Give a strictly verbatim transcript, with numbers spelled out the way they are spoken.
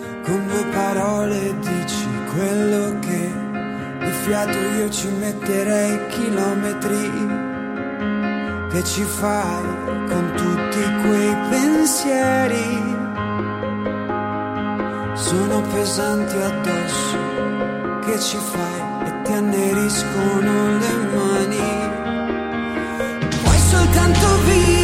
con due parole dici quello che di fiato io ci metterei chilometri. Che ci fai con tutti quei pensieri? Sono pesanti addosso. Che ci fai e ti anneriscono le mani? Puoi soltanto vivere